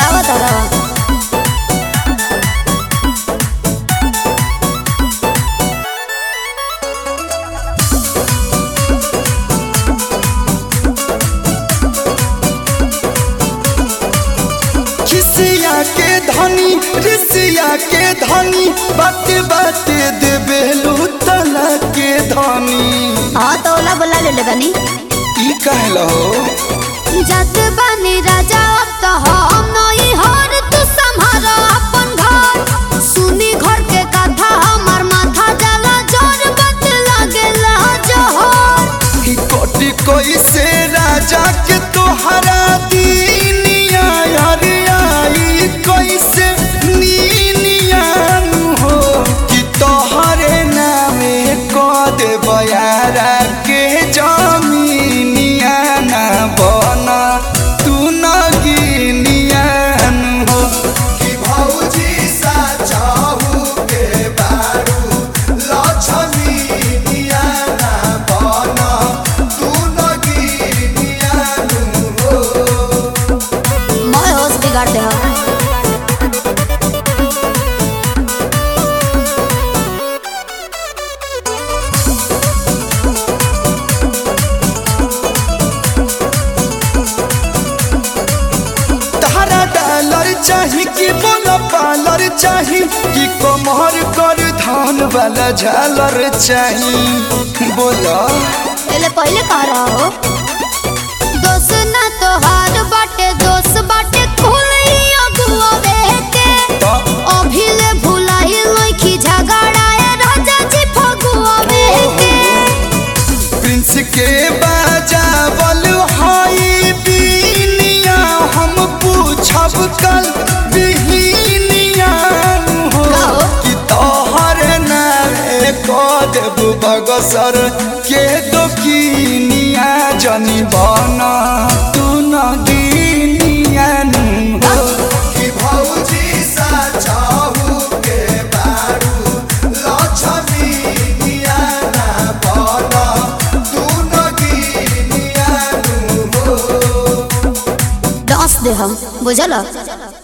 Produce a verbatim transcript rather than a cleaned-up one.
बढ़ावा तारा खिसिया के धनी रिसिया के धनी बात बात देबे लुतला के धनी। हाँ तो ओला बोला ले ले बनी ई कहलो जत बनी राजा अब तो हम नहीं हर तू संभाल अपन घर सुनी घर के कथा हमर माथा जला जोर बत लागेला जोहर ई कोटी कोई से राजा के तोहरा दीनिया यार आई कोई से नीनिया हो कि तोहरे नामे को दे बयारा के जमीनिया ना बना तू न गिनिया हो कि भौजी सा चाहू के बारू लक्ष्मीनिया ना बना तू न गिनिया हो। मैं होश बिगाड़ दे हम तारा डॉलर चाही कि बोला पालर चाही कि कमर कर धान वाला झालर चाही बोला पहले पहले कह रहा हो दोस्त ना तो हार बाटे दोस्त बाटे खुली अगुआ बेके अभी ले भुलाई लखी झगड़ाए राजा जी फगुआ बेके प्रिंस के बाजावल हाई बीनिया हम पूछब कल बिहिनिया हो कि तोहर नामे को देब बगसर के दोकिनिया जनी बना तू न गिनिया हो कि भौजी सा चाहू के बारू लक्ष्मीनिया ना बना तू न गिनिया हो। डांस दे हम बुझल।